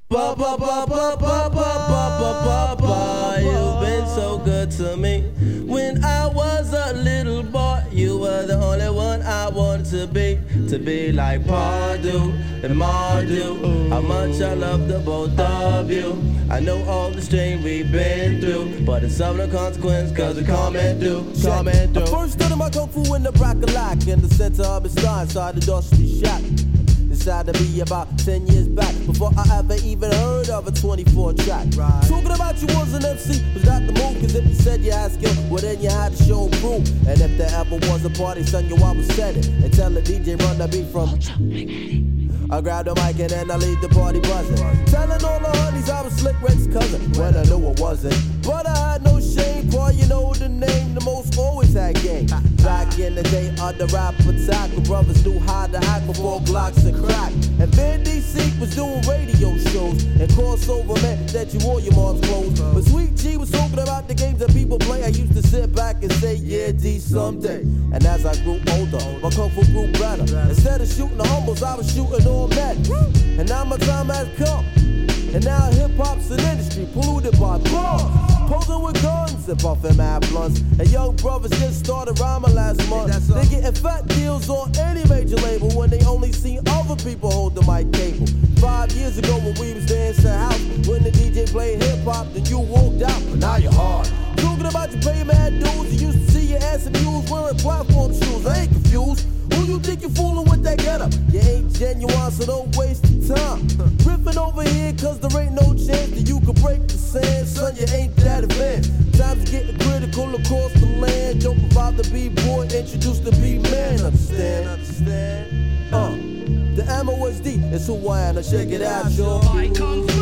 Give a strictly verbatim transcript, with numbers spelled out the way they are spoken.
Ba ba ba ba ba ba ba ba ba. You've been so good to me. When I was a little boy, you were the only one I wanted to be. To be like Pardu and Mardu. How much I love the both of you. I know all the strain we've been through, but it's some of the consequence, cause we coming through, coming through. I first started my kung fu in the Broccolac, in the center of the star inside the dusty shack. Decided to be about ten years back, before I ever even heard of a twenty-four track. Right. Talking about you was an M C, was not the move, cause if you said you had skill, well then you had to show proof. And if there ever was a party, son, you always said it, and tell the D J run the beat from I grabbed the mic and then I leave the party buzzing, telling all the honeys I was Slick Rick's cousin, when I knew it wasn't. But I had no shame, boy, you know the name, the most always had game. Back in the day of the rap attack, when brothers knew how to act before Glocks and crack. And Van D C was doing radio shows, and crossover meant that you wore your mom's clothes. But Sweet G was talking about the games that people play. I used to sit back and say, yeah, D, someday. And as I grew older, my kung fu grew better. Instead of shooting the humbles, I was shooting all men. And now my time has come, and now hip-hop's an industry polluted by bars, posing with guns and puffing mad blunts. And young brothers just started rhyming last month. They getting fat deals on any major label when they only see other people hold the mic cable. Five years ago when we was dancing house, when the D J played hip-hop, then you walked out, but now you're hard. Talking about you pay mad dues, you used to see your ass and mules wearing platform shoes. I ain't confused. Who you think you fooling with that getup? You ain't genuine, so don't waste your time. Riffing over here, cause there ain't no chance that you can break the sand. Son, you ain't that advanced. Times are getting critical across the land. Don't provide the B-boy, introduce the B-man. Understand? Understand? Uh, the M O S D is who I am. Now check it out, y'all.